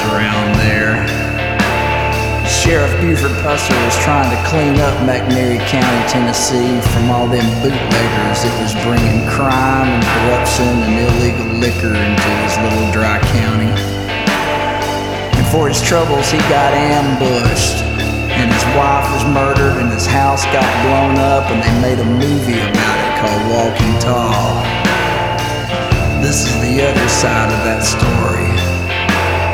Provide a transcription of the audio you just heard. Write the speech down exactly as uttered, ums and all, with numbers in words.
around there. Sheriff Buford Pusser was trying to clean up McNairy County, Tennessee from all them bootleggers that was bringing crime and corruption and illegal liquor into his little dry county. And for his troubles he got ambushed, and his wife was murdered, and his house got blown up, and they made a movie about it called Walking Tall. This is the other side of that story.